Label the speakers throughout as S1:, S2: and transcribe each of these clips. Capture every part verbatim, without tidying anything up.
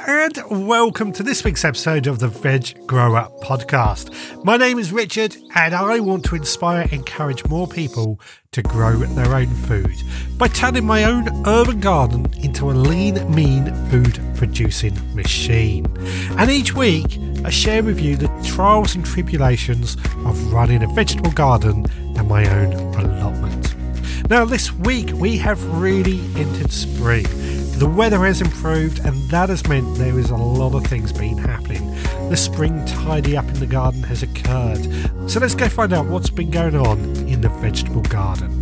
S1: and welcome to this week's episode of the Veg Grower Podcast. My name is Richard, and I want to inspire and encourage more people to grow their own food by turning my own urban garden into a lean, mean food producing machine. And each week, I share with you the trials and tribulations of running a vegetable garden and my own allotment. Now, this week we have really entered spring. The weather has improved, and that has meant there is a lot of things been happening. The spring tidy up in the garden has occurred. So let's go find out what's been going on in the vegetable garden.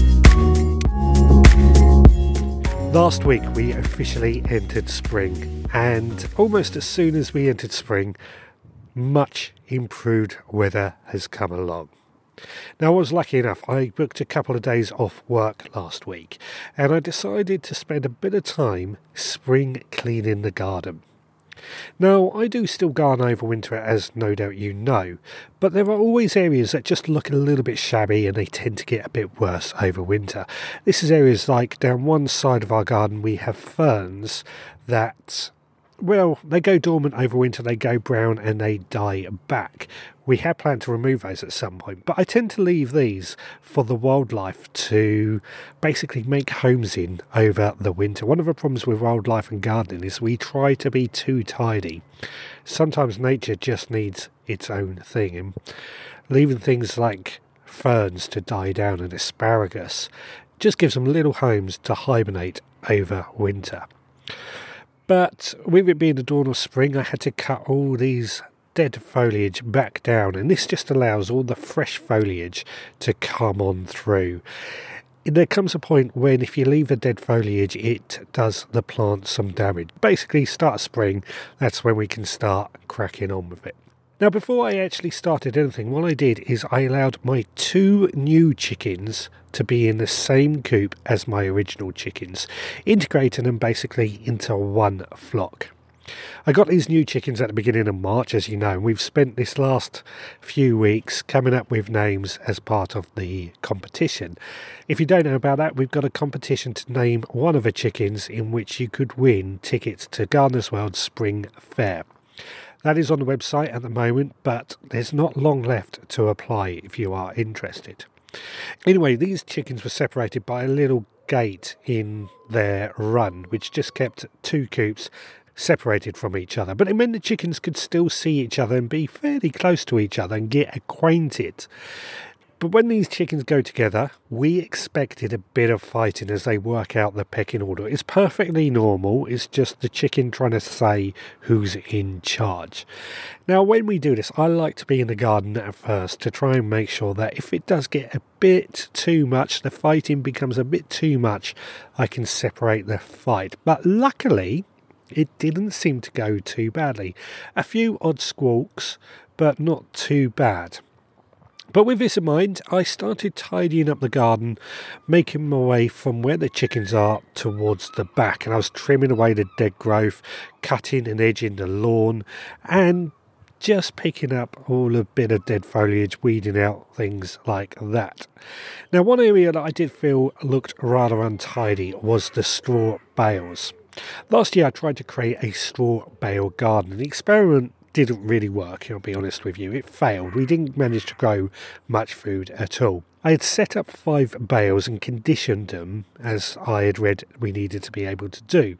S1: Last week we officially entered spring, and almost as soon as we entered spring, much improved weather has come along. Now, I was lucky enough, I booked a couple of days off work last week, and I decided to spend a bit of time spring cleaning the garden. Now, I do still garden over winter, as no doubt you know, but there are always areas that just look a little bit shabby and they tend to get a bit worse over winter. This is areas like down one side of our garden we have ferns that, well, they go dormant over winter, they go brown and they die back. We had planned to remove those at some point, but I tend to leave these for the wildlife to basically make homes in over the winter. One of the problems with wildlife and gardening is we try to be too tidy. Sometimes nature just needs its own thing, and leaving things like ferns to die down and asparagus just gives them little homes to hibernate over winter. But with it being the dawn of spring, I had to cut all these dead foliage back down, and this just allows all the fresh foliage to come on through. There comes a point when if you leave the dead foliage, it does the plant some damage. Basically, start spring, that's when we can start cracking on with it. Now, before I actually started anything, what I did is I allowed my two new chickens to be in the same coop as my original chickens, integrating them basically into one flock. I got these new chickens at the beginning of March, as you know, and we've spent this last few weeks coming up with names as part of the competition. If you don't know about that, we've got a competition to name one of the chickens in which you could win tickets to Gardeners World Spring Fair. That is on the website at the moment, but there's not long left to apply if you are interested. Anyway, these chickens were separated by a little gate in their run, which just kept two coops separated from each other, but it meant the chickens could still see each other and be fairly close to each other and get acquainted. But when these chickens go together, we expected a bit of fighting as they work out the pecking order. It's perfectly normal, it's just the chicken trying to say who's in charge. Now, when we do this, I like to be in the garden at first to try and make sure that if it does get a bit too much, the fighting becomes a bit too much, I can separate the fight. But luckily, it didn't seem to go too badly. A few odd squawks, but not too bad. But with this in mind, I started tidying up the garden, making my way from where the chickens are towards the back. And I was trimming away the dead growth, cutting and edging the lawn, and just picking up all a bit of dead foliage, weeding out things like that. Now, one area that I did feel looked rather untidy was the straw bales. Last year I tried to create a straw bale garden. The experiment didn't really work, I'll be honest with you. It failed. We didn't manage to grow much food at all. I had set up five bales and conditioned them as I had read we needed to be able to do.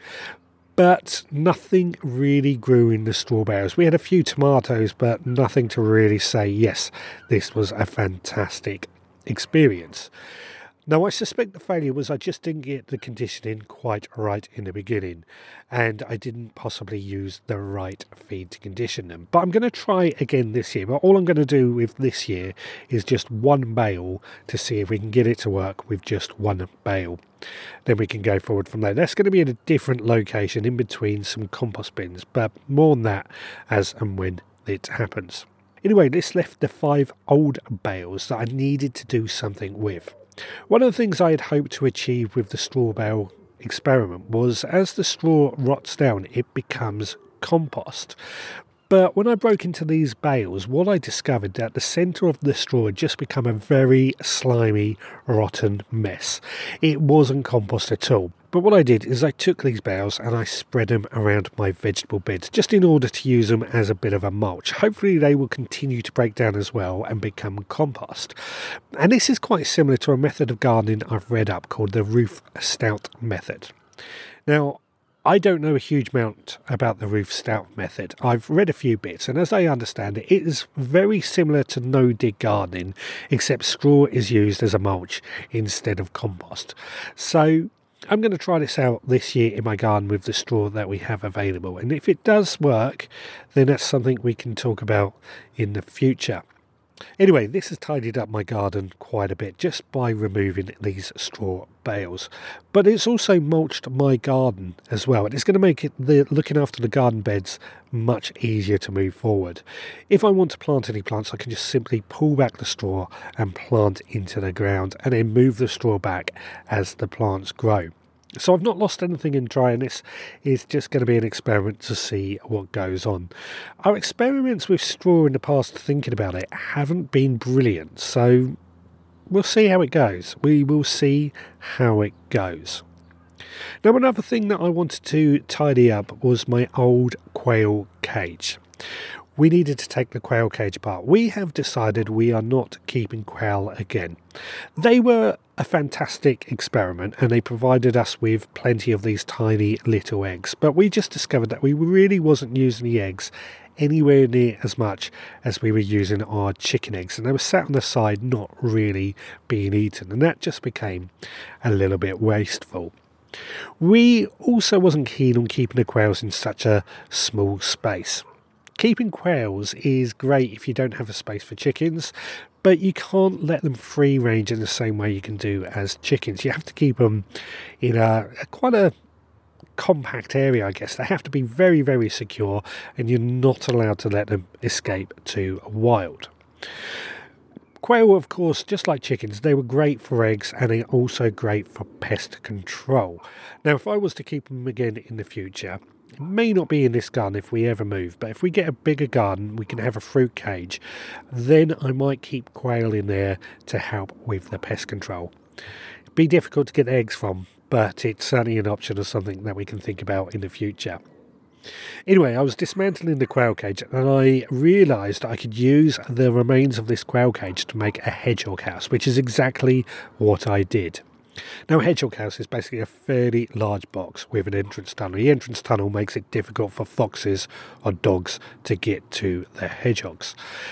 S1: But nothing really grew in the straw bales. We had a few tomatoes, but nothing to really say, yes, this was a fantastic experience. Now, I suspect the failure was I just didn't get the conditioning quite right in the beginning, and I didn't possibly use the right feed to condition them. But I'm going to try again this year. But all I'm going to do with this year is just one bale to see if we can get it to work with just one bale. Then we can go forward from there. That's going to be in a different location in between some compost bins, but more on that as and when it happens. Anyway, this left the five old bales that I needed to do something with. One of the things I had hoped to achieve with the straw bale experiment was as the straw rots down, it becomes compost. But when I broke into these bales, what I discovered that the centre of the straw had just become a very slimy, rotten mess. It wasn't compost at all. But what I did is I took these bales and I spread them around my vegetable beds just in order to use them as a bit of a mulch. Hopefully they will continue to break down as well and become compost. And this is quite similar to a method of gardening I've read up called the roof stout method. Now, I don't know a huge amount about the roof stout method. I've read a few bits, and as I understand it, it is very similar to no-dig gardening, except straw is used as a mulch instead of compost. So I'm going to try this out this year in my garden with the straw that we have available, and if it does work, then that's something we can talk about in the future. Anyway, this has tidied up my garden quite a bit just by removing these straw bales. But it's also mulched my garden as well. And it's going to make it the looking after the garden beds much easier to move forward. If I want to plant any plants, I can just simply pull back the straw and plant into the ground and then move the straw back as the plants grow. So I've not lost anything in trying this. It's just going to be an experiment to see what goes on. Our experiments with straw in the past, thinking about it, haven't been brilliant. So we'll see how it goes. We will see how it goes. Now, another thing that I wanted to tidy up was my old quail cage. We needed to take the quail cage apart. We have decided we are not keeping quail again. They were a fantastic experiment and they provided us with plenty of these tiny little eggs. But we just discovered that we really wasn't using the eggs anywhere near as much as we were using our chicken eggs. And they were sat on the side not really being eaten. And that just became a little bit wasteful. We also wasn't keen on keeping the quails in such a small space. Keeping quails is great if you don't have a space for chickens, but you can't let them free range in the same way you can do as chickens. You have to keep them in a, a quite a compact area, I guess. They have to be very, very secure, and you're not allowed to let them escape to wild. Quail, of course, just like chickens, they were great for eggs and they're also great for pest control. Now, if I was to keep them again in the future, it may not be in this garden if we ever move, but if we get a bigger garden, we can have a fruit cage, then I might keep quail in there to help with the pest control. It'd be difficult to get eggs from, but it's certainly an option or something that we can think about in the future. Anyway, I was dismantling the quail cage and I realised I could use the remains of this quail cage to make a hedgehog house, which is exactly what I did. Now, a hedgehog house is basically a fairly large box with an entrance tunnel. The entrance tunnel makes it difficult for foxes or dogs to get to the hedgehogs.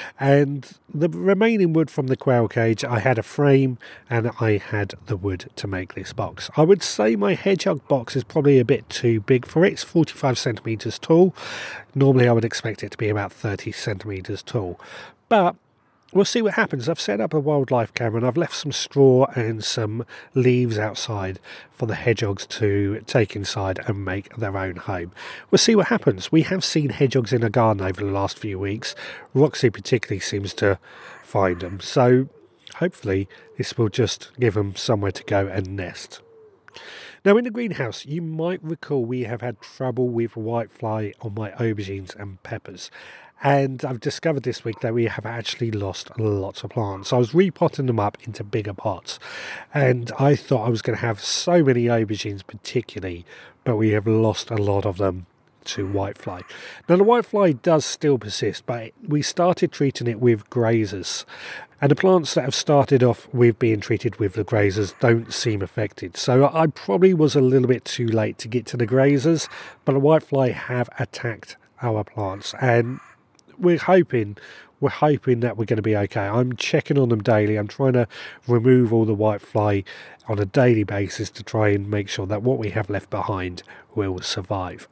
S1: And the remaining wood from the quail cage, I had a frame and I had the wood to make this box. I would say my hedgehog box is probably a bit too big for it. It's forty-five centimetres tall. Normally I would expect it to be about thirty centimetres tall. But we'll see what happens. I've set up a wildlife camera and I've left some straw and some leaves outside for the hedgehogs to take inside and make their own home. We'll see what happens. We have seen hedgehogs in a garden over the last few weeks. Roxy particularly seems to find them. So hopefully this will just give them somewhere to go and nest. Now, in the greenhouse, you might recall we have had trouble with whitefly on my aubergines and peppers. And I've discovered this week that we have actually lost lots of plants. I was repotting them up into bigger pots. And I thought I was going to have so many aubergines particularly, but we have lost a lot of them to whitefly. Now, the whitefly does still persist, but we started treating it with grazers. And the plants that have started off with being treated with the grazers don't seem affected. So I probably was a little bit too late to get to the grazers, but the whitefly have attacked our plants. And we're hoping we're hoping that we're going to be okay. I'm checking on them daily. I'm trying to remove all the whitefly on a daily basis to try and make sure that what we have left behind will survive.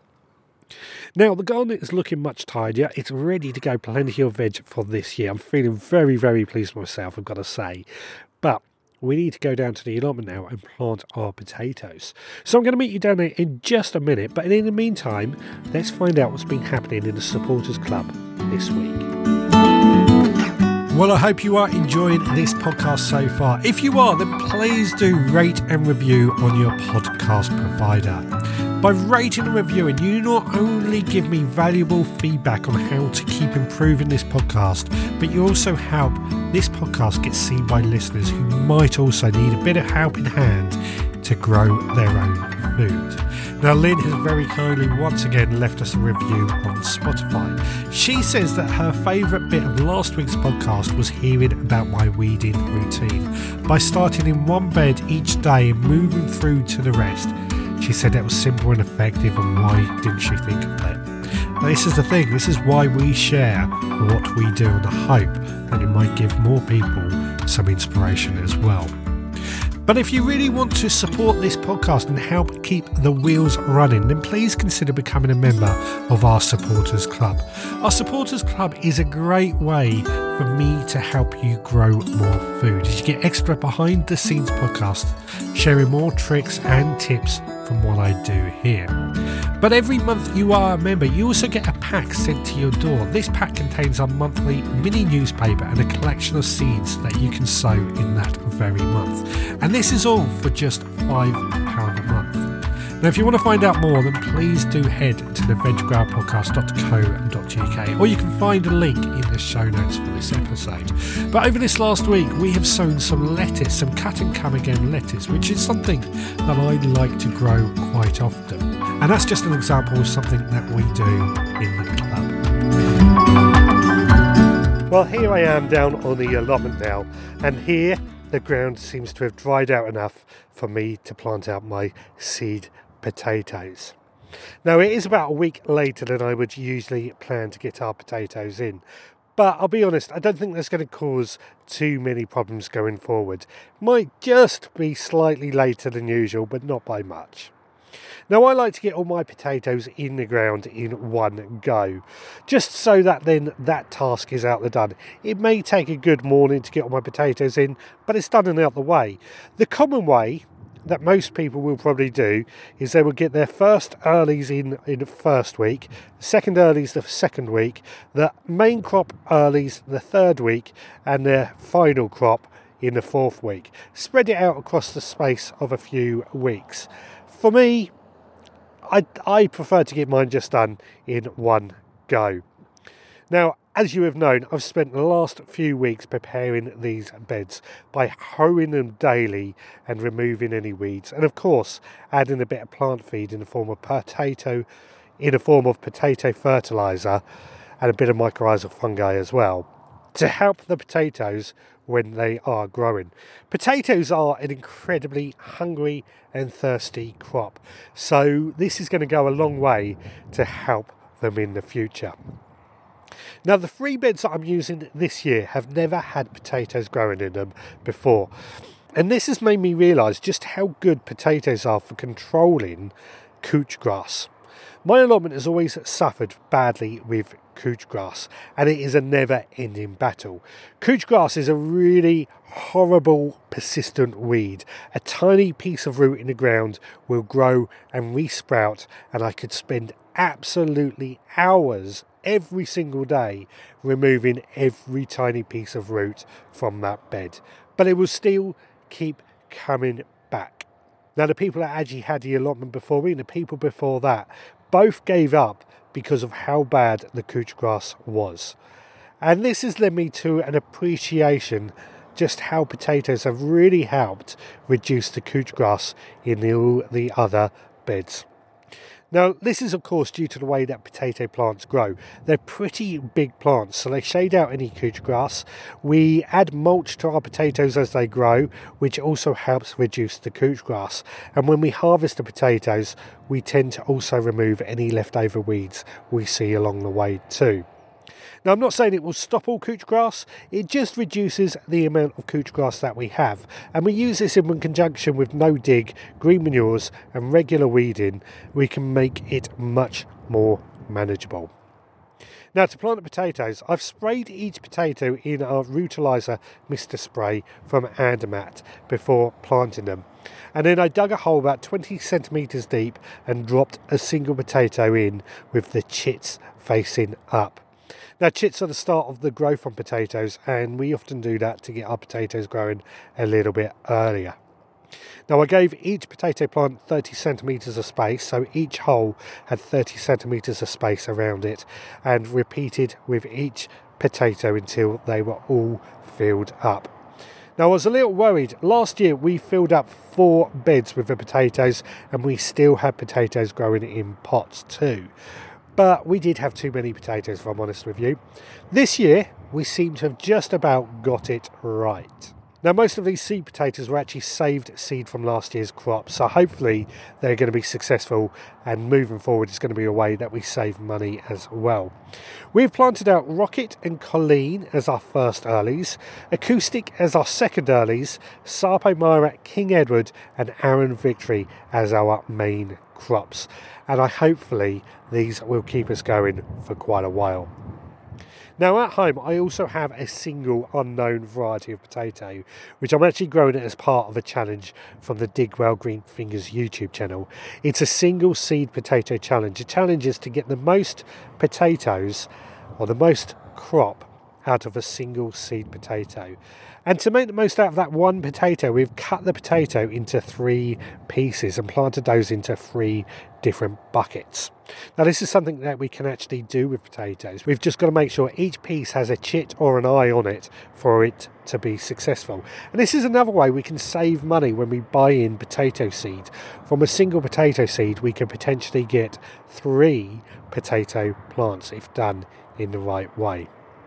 S1: Now, the garden is looking much tidier. It's ready to go, plenty of veg for this year. I'm feeling very, very pleased with myself, I've got to say. But we need to go down to the allotment now and plant our potatoes. So I'm going to meet you down there in just a minute. But in the meantime, let's find out what's been happening in the Supporters Club this week. Well, I hope you are enjoying this podcast so far. If you are, then please do rate and review on your podcast provider. By rating and reviewing, you not only give me valuable feedback on how to keep improving this podcast, but you also help this podcast get seen by listeners who might also need a bit of helping hand to grow their own food. Now, Lynn has very kindly once again left us a review on Spotify. She says that her favourite bit of last week's podcast was hearing about my weeding routine. By starting in one bed each day and moving through to the rest, she said it was simple and effective, and why didn't she think of that? Now, this is the thing, this is why we share what we do, and I hope that it might give more people some inspiration as well. But if you really want to support this podcast and help keep the wheels running, then please consider becoming a member of our Supporters Club. Our Supporters Club is a great way for me to help you grow more food. You get extra behind the scenes podcasts, sharing more tricks and tips from what I do here. But every month you are a member, you also get a pack sent to your door. This pack contains our monthly mini newspaper and a collection of seeds that you can sow in that very month. And this is all for just five pounds a month. Now, if you want to find out more, then please do head to the veg grower podcast dot co dot uk, or you can find a link in the show notes for this episode. But over this last week, we have sown some lettuce, some cut and come again lettuce, which is something that I like to grow quite often. And that's just an example of something that we do in the club. Well, here I am down on the allotment now, and here the ground seems to have dried out enough for me to plant out my seed potatoes. Now, it is about a week later than I would usually plan to get our potatoes in, but I'll be honest, I don't think that's going to cause too many problems going forward. Might just be slightly later than usual, but not by much. Now, I like to get all my potatoes in the ground in one go, just so that then that task is out the done. It may take a good morning to get all my potatoes in, but it's done and out the way. The common way that most people will probably do is they will get their first earlies in in the first week, the second earlies the second week, the main crop earlies the third week, and their final crop in the fourth week. Spread it out across the space of a few weeks. For me, I, I prefer to get mine just done in one go. Now, as you have known, I've spent the last few weeks preparing these beds by hoeing them daily and removing any weeds, and of course adding a bit of plant feed in the form of potato, in the form of potato fertiliser, and a bit of mycorrhizal fungi as well, to help the potatoes when they are growing. Potatoes are an incredibly hungry and thirsty crop, so this is going to go a long way to help them in the future. Now, the three beds that I'm using this year have never had potatoes growing in them before, and this has made me realise just how good potatoes are for controlling couch grass. My allotment has always suffered badly with couch grass, and it is a never-ending battle. Couch grass is a really horrible, persistent weed. A tiny piece of root in the ground will grow and resprout, and I could spend absolutely hours every single day removing every tiny piece of root from that bed. But it will still keep coming back. Now, the people that actually had the allotment before me and the people before that both gave up because of how bad the couch grass was. And this has led me to an appreciation just how potatoes have really helped reduce the couch grass in all the other beds. Now, this is of course due to the way that potato plants grow. They're pretty big plants, so they shade out any couch grass. We add mulch to our potatoes as they grow, which also helps reduce the couch grass. And when we harvest the potatoes, we tend to also remove any leftover weeds we see along the way too. Now, I'm not saying it will stop all couch grass, it just reduces the amount of couch grass that we have. And we use this in conjunction with no-dig, green manures and regular weeding. We can make it much more manageable. Now, to plant the potatoes, I've sprayed each potato in our Rutilizer Mister Spray from Andermatt before planting them. And then I dug a hole about twenty centimetres deep and dropped a single potato in with the chits facing up. Now, chits are the start of the growth on potatoes, and we often do that to get our potatoes growing a little bit earlier. Now, I gave each potato plant thirty centimetres of space, so each hole had thirty centimetres of space around it, and repeated with each potato until they were all filled up. Now, I was a little worried. Last year we filled up four beds with the potatoes and we still had potatoes growing in pots too. But we did have too many potatoes, if I'm honest with you. This year we seem to have just about got it right. Now, most of these seed potatoes were actually saved seed from last year's crop, so hopefully they're going to be successful, and moving forward it's going to be a way that we save money as well. We've planted out Rocket and Colleen as our first earlies, Acoustic as our second earlies, Sarpo Myra, King Edward and Arran Victory as our main crops. And I hopefully these will keep us going for quite a while. Now at home I also have a single unknown variety of potato, which I'm actually growing it as part of a challenge from the Digwell Green Fingers YouTube channel. It's a single seed potato challenge. The challenge is to get the most potatoes or the most crop out of a single seed potato. And to make the most out of that one potato, we've cut the potato into three pieces and planted those into three different buckets. Now this is something that we can actually do with potatoes. We've just got to make sure each piece has a chit or an eye on it for it to be successful. And this is another way we can save money when we buy in potato seed. From a single potato seed we can potentially get three potato plants if done in the right way.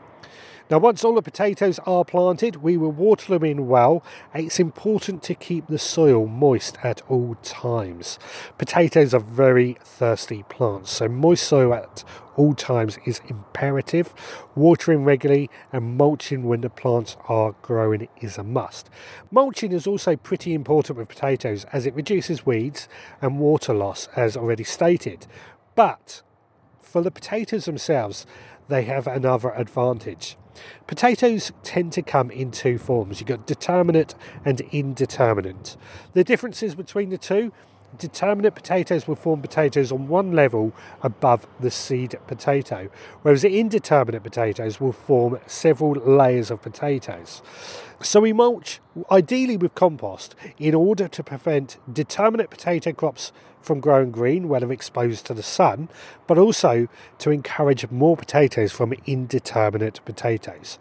S1: Now once all the potatoes are planted, we will water them in well. It's important to keep the soil moist at all times. Potatoes are very thirsty plants, so moist soil at all times is imperative. Watering regularly and mulching when the plants are growing is a must. Mulching is also pretty important with potatoes as it reduces weeds and water loss, as already stated. But for the potatoes themselves, they have another advantage. Potatoes tend to come in two forms. You've got determinate and indeterminate. The differences between the two: determinate potatoes will form potatoes on one level above the seed potato, whereas the indeterminate potatoes will form several layers of potatoes. So we mulch ideally with compost in order to prevent determinate potato crops from growing green when they're exposed to the sun, but also to encourage more potatoes from indeterminate potatoes.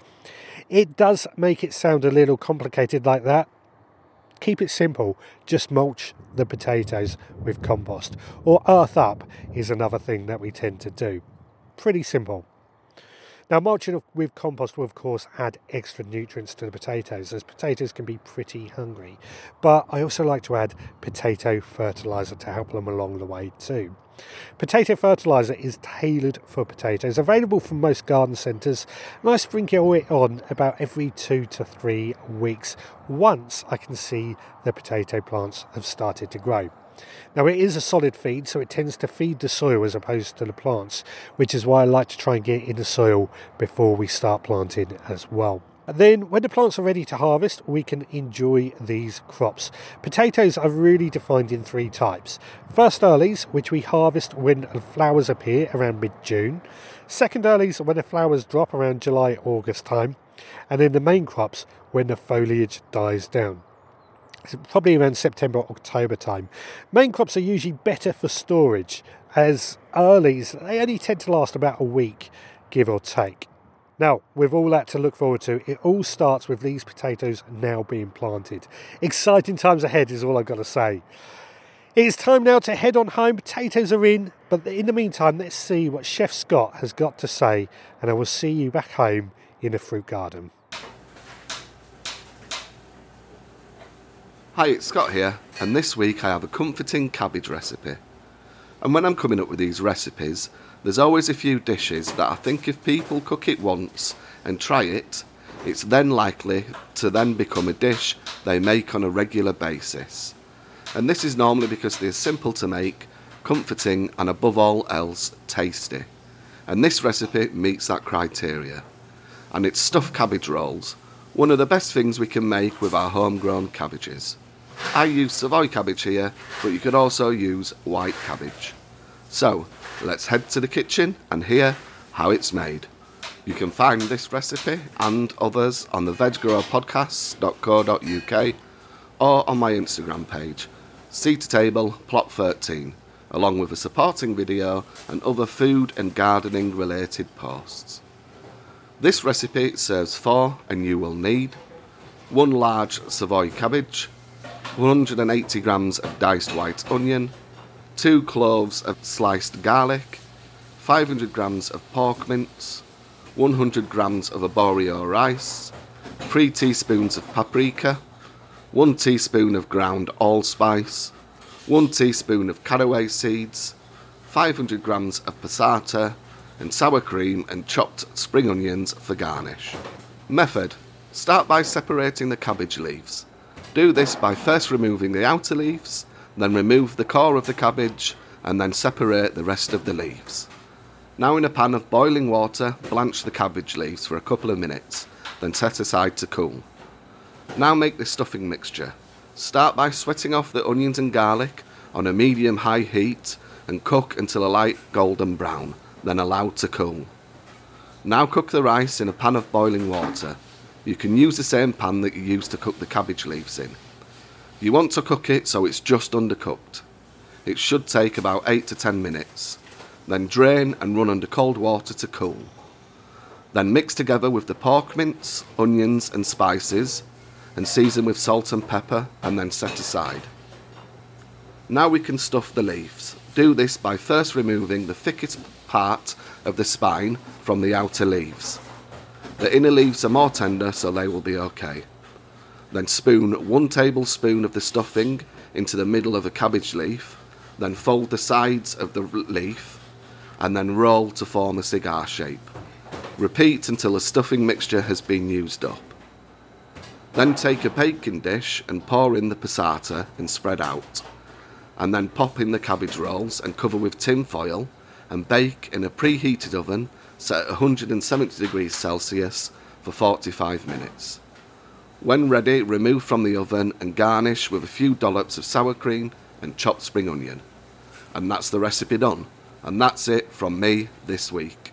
S1: It does make it sound a little complicated like that. Keep it simple, just mulch the potatoes with compost, or earth up is another thing that we tend to do. Pretty simple. Now mulching with compost will of course add extra nutrients to the potatoes, as potatoes can be pretty hungry, but I also like to add potato fertiliser to help them along the way too. Potato fertiliser is tailored for potatoes, available from most garden centres, and I sprinkle it on about every two to three weeks once I can see the potato plants have started to grow. Now it is a solid feed, so it tends to feed the soil as opposed to the plants, which is why I like to try and get it in the soil before we start planting as well. And then when the plants are ready to harvest, we can enjoy these crops. Potatoes are really defined in three types. First earlies, which we harvest when the flowers appear around mid-June. Second earlies, when the flowers drop around July, August time. And then the main crops when the foliage dies down. It's probably around September, October time. Main crops are usually better for storage, as earlies, they only tend to last about a week, give or take. Now, with all that to look forward to, it all starts with these potatoes now being planted. Exciting times ahead is all I've got to say. It's time now to head on home. Potatoes are in, but in the meantime, let's see what Chef Scott has got to say, and I will see you back home in the fruit garden.
S2: Hi, it's Scott here, and this week I have a comforting cabbage recipe. And when I'm coming up with these recipes, there's always a few dishes that I think if people cook it once and try it, it's then likely to then become a dish they make on a regular basis. And this is normally because they're simple to make, comforting, and above all else, tasty. And this recipe meets that criteria. And it's stuffed cabbage rolls, one of the best things we can make with our homegrown cabbages. I use Savoy cabbage here, but you could also use white cabbage. So, let's head to the kitchen and hear how it's made. You can find this recipe and others on the veg grower podcasts dot co dot uk or on my Instagram page, Seed to Table Plot thirteen, along with a supporting video and other food and gardening related posts. This recipe serves four, and you will need one large Savoy cabbage, one hundred eighty grams of diced white onion, two cloves of sliced garlic, five hundred grams of pork mince, one hundred grams of arborio rice, three teaspoons of paprika, one teaspoon of ground allspice, one teaspoon of caraway seeds, five hundred grams of passata, and sour cream and chopped spring onions for garnish. Method: start by separating the cabbage leaves. Do this by first removing the outer leaves, then remove the core of the cabbage, and then separate the rest of the leaves. Now in a pan of boiling water, blanch the cabbage leaves for a couple of minutes, then set aside to cool. Now make the stuffing mixture. Start by sweating off the onions and garlic on a medium-high heat and cook until a light golden brown, then allow to cool. Now cook the rice in a pan of boiling water. You can use the same pan that you used to cook the cabbage leaves in. You want to cook it so it's just undercooked. It should take about eight to ten minutes. Then drain and run under cold water to cool. Then mix together with the pork mince, onions and spices, and season with salt and pepper, and then set aside. Now we can stuff the leaves. Do this by first removing the thickest part of the spine from the outer leaves. The inner leaves are more tender, so they will be okay. Then spoon one tablespoon of the stuffing into the middle of the cabbage leaf, then fold the sides of the leaf, and then roll to form a cigar shape. Repeat until the stuffing mixture has been used up. Then take a baking dish and pour in the passata and spread out, and then pop in the cabbage rolls and cover with tin foil and bake in a preheated oven set at one hundred seventy degrees Celsius for forty-five minutes. When ready, remove from the oven and garnish with a few dollops of sour cream and chopped spring onion. And that's the recipe done. And that's it from me this week.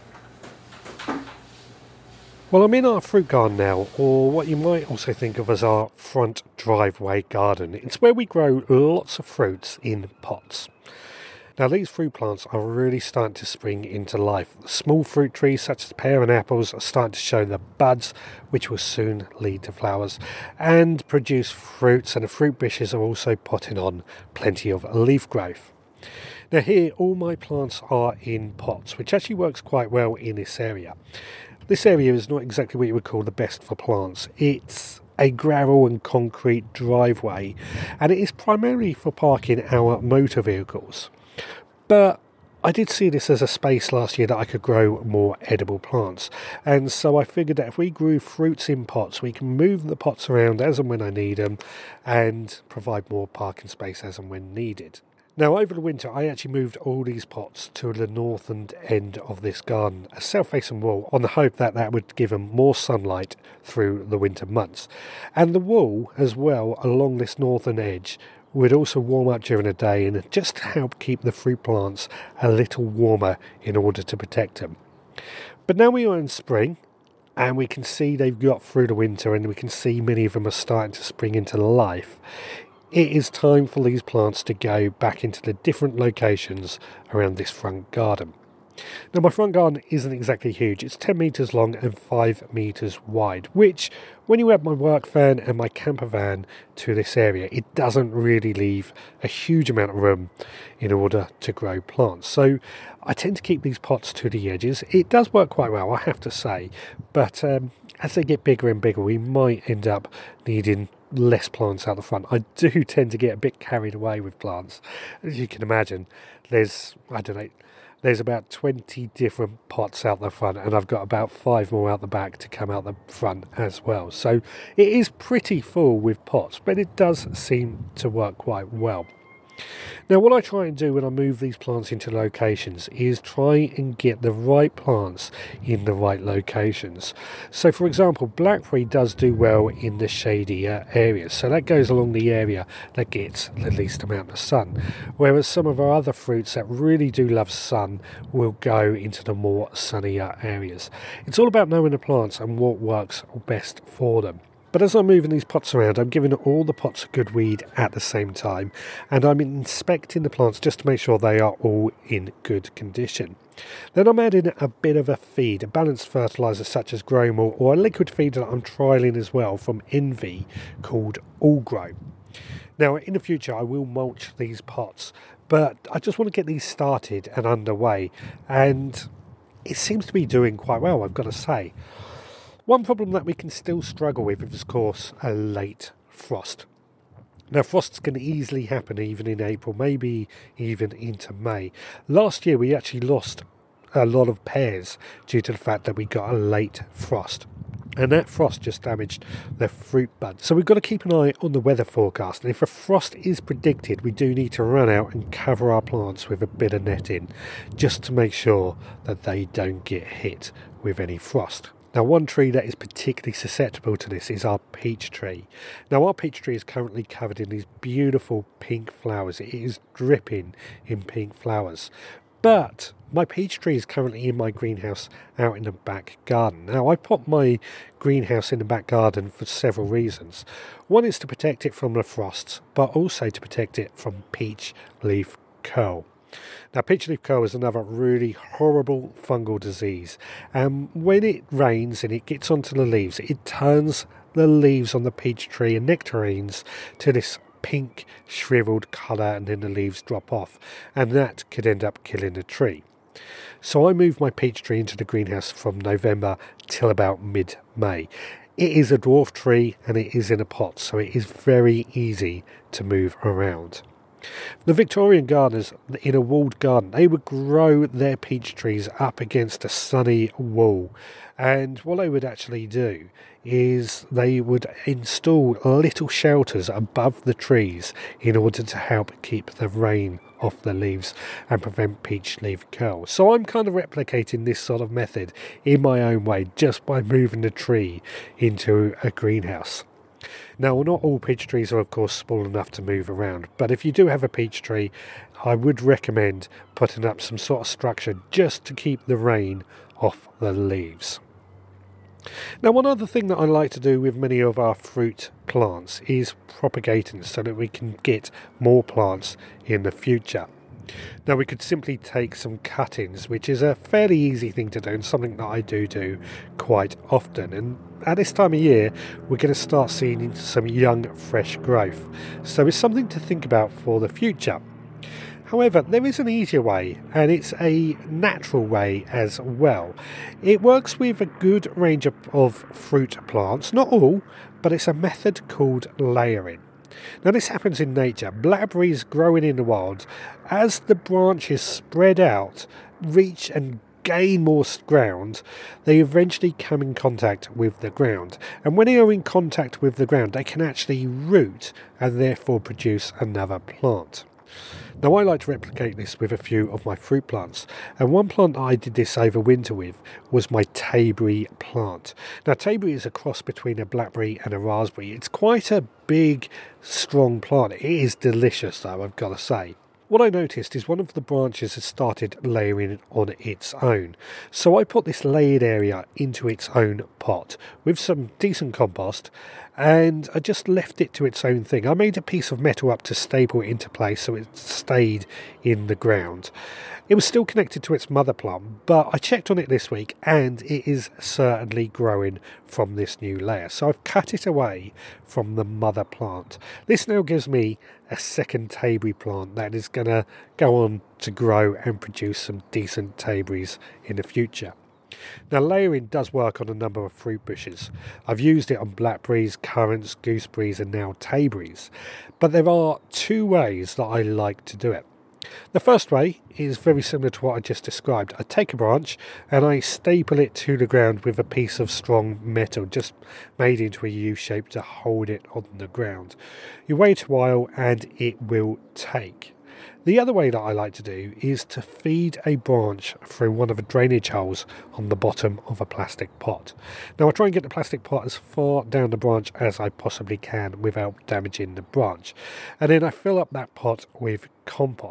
S1: Well, I'm in our fruit garden now, or what you might also think of as our front driveway garden. It's where we grow lots of fruits in pots. Now, these fruit plants are really starting to spring into life. Small fruit trees such as pear and apples are starting to show their buds, which will soon lead to flowers and produce fruits, and the fruit bushes are also putting on plenty of leaf growth. Now here, all my plants are in pots, which actually works quite well in this area. This area is not exactly what you would call the best for plants. It's a gravel and concrete driveway, and it is primarily for parking our motor vehicles. But I did see this as a space last year that I could grow more edible plants, and so I figured that if we grew fruits in pots, we can move the pots around as and when I need them and provide more parking space as and when needed. Now, over the winter, I actually moved all these pots to the northern end of this garden, a south-facing wall, on the hope that that would give them more sunlight through the winter months. And the wall, as well, along this northern edge, would also warm up during the day and just help keep the fruit plants a little warmer in order to protect them. But now we are in spring, and we can see they've got through the winter, and we can see many of them are starting to spring into life. It is time for these plants to go back into the different locations around this front garden. Now, my front garden isn't exactly huge. It's ten metres long and five metres wide, which, when you add my work van and my camper van to this area, it doesn't really leave a huge amount of room in order to grow plants. So I tend to keep these pots to the edges. It does work quite well, I have to say, but um, as they get bigger and bigger, we might end up needing less plants out the front. I do tend to get a bit carried away with plants. As you can imagine, there's, I don't know, there's about twenty different pots out the front, and I've got about five more out the back to come out the front as well. So it is pretty full with pots, but it does seem to work quite well. Now, what I try and do when I move these plants into locations is try and get the right plants in the right locations. So, for example, blackberry does do well in the shadier areas, so that goes along the area that gets the least amount of sun, whereas some of our other fruits that really do love sun will go into the more sunnier areas. It's all about knowing the plants and what works best for them. But as I'm moving these pots around, I'm giving all the pots a good weed at the same time, and I'm inspecting the plants just to make sure they are all in good condition. Then I'm adding a bit of a feed, a balanced fertiliser such as Growmore, or a liquid feed that I'm trialling as well from Envy called Allgrow. Now in the future I will mulch these pots, but I just want to get these started and underway, and it seems to be doing quite well, I've got to say. One problem that we can still struggle with is, of course, a late frost. Now, frosts can easily happen even in April, maybe even into May. Last year, we actually lost a lot of pears due to the fact that we got a late frost. And that frost just damaged the fruit buds. So we've got to keep an eye on the weather forecast. And if a frost is predicted, we do need to run out and cover our plants with a bit of netting, just to make sure that they don't get hit with any frost. Now, one tree that is particularly susceptible to this is our peach tree. Now, our peach tree is currently covered in these beautiful pink flowers. It is dripping in pink flowers. But my peach tree is currently in my greenhouse out in the back garden. Now, I put my greenhouse in the back garden for several reasons. One is to protect it from the frosts, but also to protect it from peach leaf curl. Now, peach leaf curl is another really horrible fungal disease, and when it rains and it gets onto the leaves, it turns the leaves on the peach tree and nectarines to this pink shriveled colour, and then the leaves drop off, and that could end up killing the tree. So I moved my peach tree into the greenhouse from November till about mid-May. It is a dwarf tree and it is in a pot, so it is very easy to move around. The Victorian gardeners in a walled garden, they would grow their peach trees up against a sunny wall, and what they would actually do is they would install little shelters above the trees in order to help keep the rain off the leaves and prevent peach leaf curl. So I'm kind of replicating this sort of method in my own way, just by moving the tree into a greenhouse. Now, not all peach trees are of course small enough to move around, but if you do have a peach tree, I would recommend putting up some sort of structure just to keep the rain off the leaves. Now, one other thing that I like to do with many of our fruit plants is propagating, so that we can get more plants in the future. Now, we could simply take some cuttings, which is a fairly easy thing to do and something that I do do quite often. And at this time of year, we're going to start seeing some young, fresh growth. So it's something to think about for the future. However, there is an easier way, and it's a natural way as well. It works with a good range of, of fruit plants, not all, but it's a method called layering. Now, this happens in nature. Blackberries growing in the wild, as the branches spread out, reach and gain more ground, they eventually come in contact with the ground. And when they are in contact with the ground, they can actually root and therefore produce another plant. Now, I like to replicate this with a few of my fruit plants, and one plant I did this over winter with was my Tayberry plant. Now, Tayberry is a cross between a blackberry and a raspberry. It's quite a big, strong plant. It is delicious, though, I've got to say. What I noticed is one of the branches has started layering on its own. So I put this layered area into its own pot with some decent compost, and I just left it to its own thing. I made a piece of metal up to staple it into place so it stayed in the ground. It was still connected to its mother plant, but I checked on it this week and it is certainly growing from this new layer. So I've cut it away from the mother plant. This now gives me a second Tayberry plant that is going to go on to grow and produce some decent Tayberries in the future. Now, layering does work on a number of fruit bushes. I've used it on blackberries, currants, gooseberries and now Tayberries. But there are two ways that I like to do it. The first way is very similar to what I just described. I take a branch and I staple it to the ground with a piece of strong metal just made into a U shape to hold it on the ground. You wait a while and it will take. The other way that I like to do is to feed a branch through one of the drainage holes on the bottom of a plastic pot. Now, I try and get the plastic pot as far down the branch as I possibly can without damaging the branch. And then I fill up that pot with compost.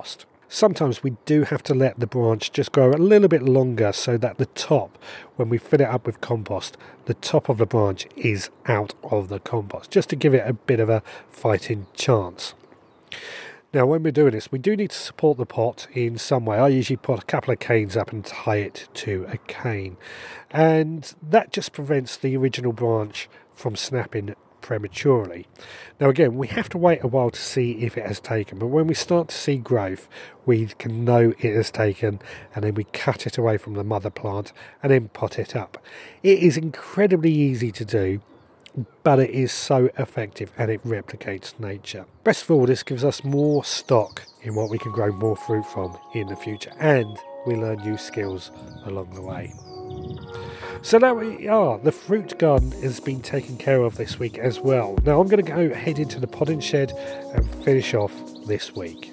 S1: sometimes we do have to let the branch just grow a little bit longer so that the top, when we fill it up with compost, the top of the branch is out of the compost, just to give it a bit of a fighting chance. Now, when we're doing this, we do need to support the pot in some way. I usually put a couple of canes up and tie it to a cane, and that just prevents the original branch from snapping prematurely. Now again, we have to wait a while to see if it has taken, but when we start to see growth, we can know it has taken, and then we cut it away from the mother plant and then pot it up. It is incredibly easy to do, but it is so effective and it replicates nature. Best of all, this gives us more stock in what we can grow more fruit from in the future, and we learn new skills along the way. So there we are, the fruit garden has been taken care of this week as well. Now I'm going to go head into the podding shed and finish off this week.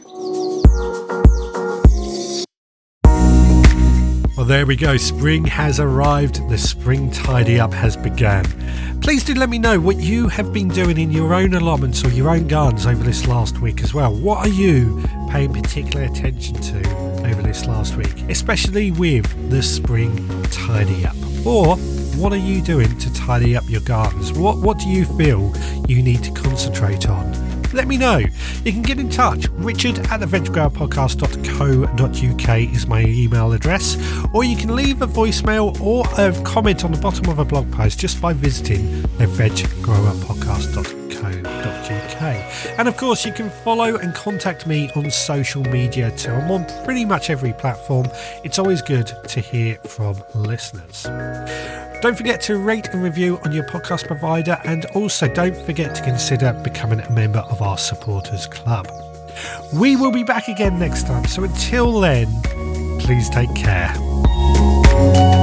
S1: Well, there we go. Spring has arrived. The spring tidy up has begun. Please do let me know what you have been doing in your own allotments or your own gardens over this last week as well. What are you paying particular attention to over this last week, especially with the spring tidy up? Or what are you doing to tidy up your gardens? What, what do you feel you need to concentrate on? Let me know. You can get in touch. Richard at the veg grower podcast dot co dot uk is my email address, or you can leave a voicemail or a comment on the bottom of a blog post just by visiting the veg grower podcast dot co dot uk. And of course, you can follow and contact me on social media too. I'm on pretty much every platform. It's always good to hear from listeners. Don't forget to rate and review on your podcast provider, and also don't forget to consider becoming a member of our supporters club. We will be back again next time, so until then, please take care.